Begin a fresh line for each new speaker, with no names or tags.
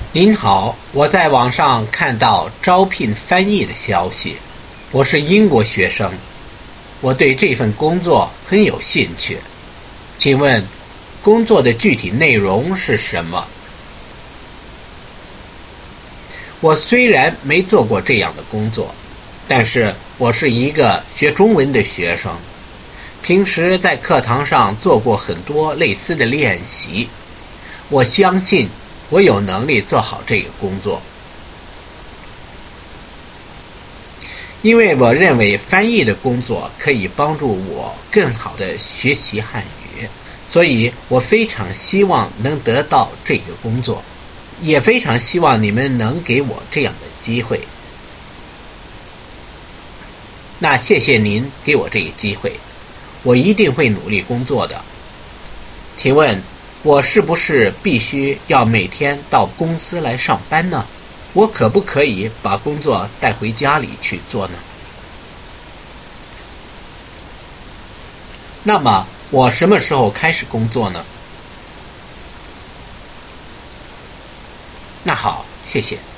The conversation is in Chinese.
您好，我在网上看到招聘翻译的消息。我是英国学生，我对这份工作很有兴趣。请问，工作的具体内容是什么？我虽然没做过这样的工作，但是我是一个学中文的学生，平时在课堂上做过很多类似的练习。我相信我有能力做好这个工作，因为我认为翻译的工作可以帮助我更好地学习汉语，所以我非常希望能得到这个工作，也非常希望你们能给我这样的机会。那谢谢您给我这个机会，我一定会努力工作的。请问，我是不是必须要每天到公司来上班呢？我可不可以把工作带回家里去做呢？那么我什么时候开始工作呢？那好，谢谢。